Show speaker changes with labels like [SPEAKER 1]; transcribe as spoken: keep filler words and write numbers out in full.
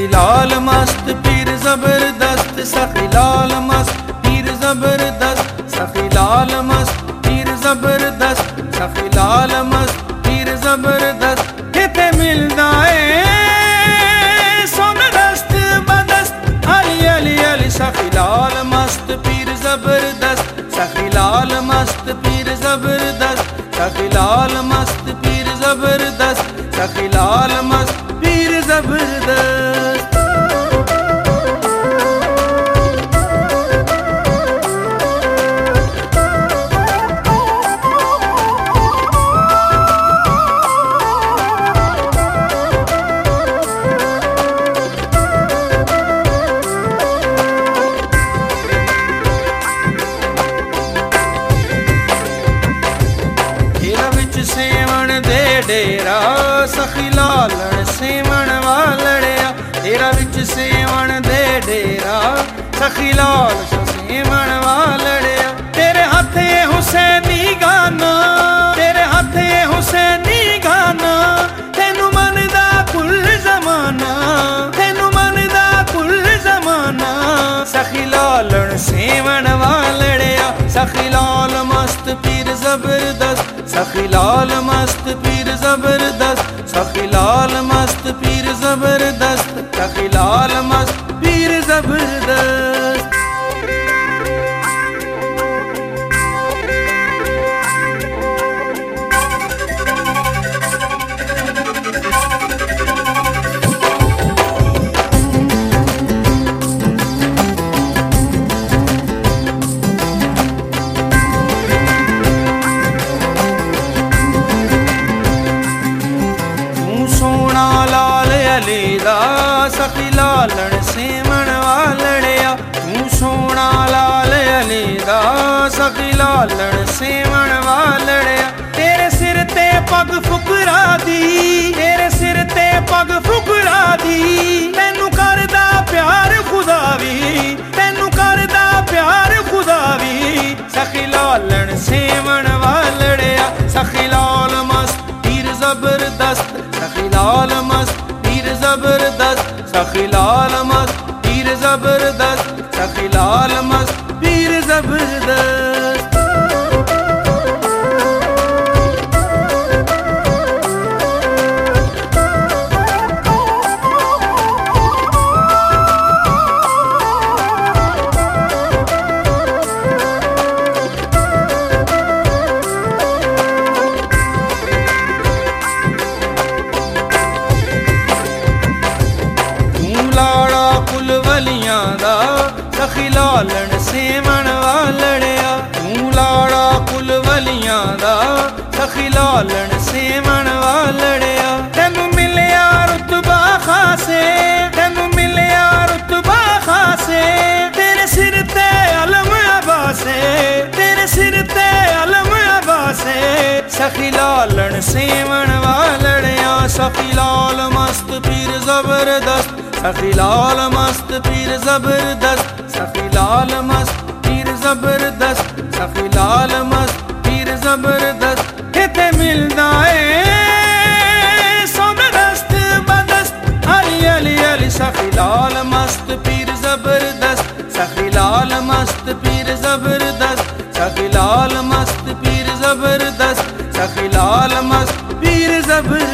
[SPEAKER 1] सखी लाल मस्त पीर जबरदस्त, सखी लाल मस्त पीर जबरदस्त, सखी लाल मस्त पीर जबरदस्त, सखी लाल मस्त पीर जबरदस्त। किथे मिलदा है सोना दस्त बदस्त अली अली अली, सखी लाल मस्त पीर जबरदस्त, सखी लाल मस्त पीर जबरदस्त, सखी लाल मस्त पीर जबरदस्त, सखी लाल मस्त पीर जबरदस्त। सेवण दे डेरा सखी लालण सेवण वालड़िया, तेरा विच सेवण दे डेरा सखी लाल सेवण वालड़िया। तेरे हथे हुसैनी गाना, तेरे हथे हुसैनी गाना, तेनू मनदा कुल जमाना, तेनू मनदा कुल जमाना। सखी लालण सेवण वालड़िया, सखी लाल मस्त पीर जबरदस्त, सखी लाल मस्त पीर जबरदस्त, सखी लाल मस्त पीर जबरदस्त, सखी लाल मस्त पीर जबरदस्त। सखी लालण सेवण वालड़िया, तू सोना लाल अली दा, सखी लालण सेवण वालड़िया। तेरे सिर ते पग फुकरा दी, तेरे सिर ते पग फुकरा दी, तैनू करदा प्यार खुदा भी, तैनू करदा प्यार खुदा भी। सखी लालण सेवण वालड़िया, सखी लाल मस्त पीर जबरदस्त, सखी लाल मस्त पीर जबरदस्त, सखी लाल मस्त पीर जबरदस्त, सखी लाल मस्त पीर जबरदस्त। सखी लालण सेवण वालड़िया, तू लाड़ा कुल वलियां दा, सखी लालण सेवण वालड़िया। तैनू मिलिया रुतबा खासे, तैनू मिलिया रुतबा खासे, तेरे सिर ते अलम अबासे, तेरे सिर ते अलम अबासे। सखी लालण सेवण वालड़िया, सखी लाल मस्त पीर जबरदस्त, सखी लाल मस्त पीर जबरदस्त, सखी लाल मस्त पीर जबरदस्त, सखी लाल मस्त पीर जबरदस्त। किथे मिलदा है सोना दस्त बदस्त अली अली अली, सखी लाल मस्त पीर जबरदस्त, सखी लाल मस्त पीर जबरदस्त, सखी लाल मस्त पीर जबरदस्त, सखी लाल मस्त पीर जबरदस्त।